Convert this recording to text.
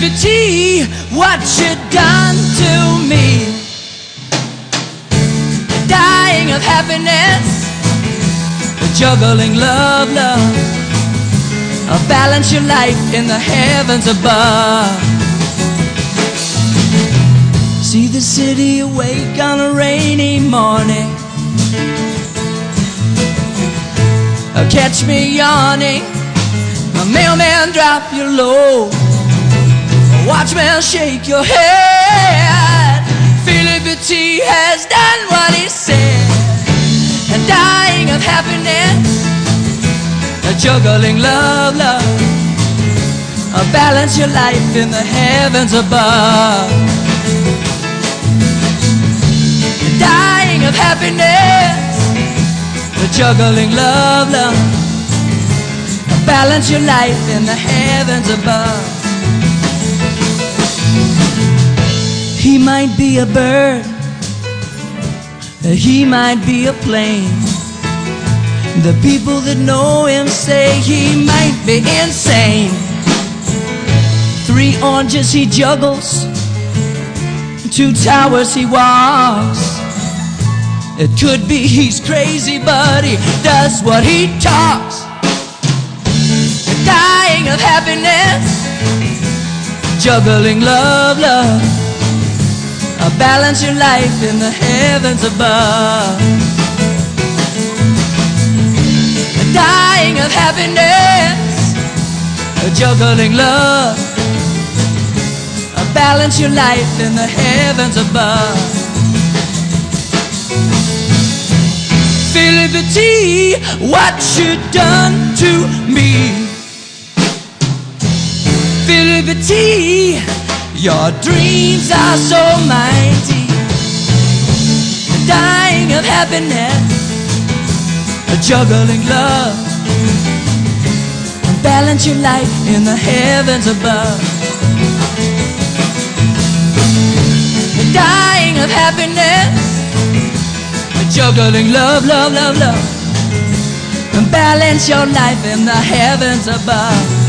Liberty, what you done to me? Dying of happiness, juggling love, love. Balance your life in the heavens above. See the city awake on a rainy morning. Catch me yawning. A mailman drop you low. Watchman shake your head. Liberty has done what he said. And dying of happiness, juggling love, love. Balance your life in the heavens above. Dying of happiness, juggling love, love. Balance your life in the heavens above. He might be a bird, he might be a plane. The people that know him say he might be insane. 3 oranges he juggles, 2 towers he walks. It could be he's crazy, but he does what he talks. Dying of happiness, juggling love, love. Balance your life in the heavens above. Dying of happiness, juggling love. Balance your life in the heavens above. Feel liberty, what you done to me? Feel liberty, your dreams are so mighty. Dying of happiness, juggling love. Balance your life in the heavens above. Dying of happiness, juggling love, love, love, love. Balance your life in the heavens above.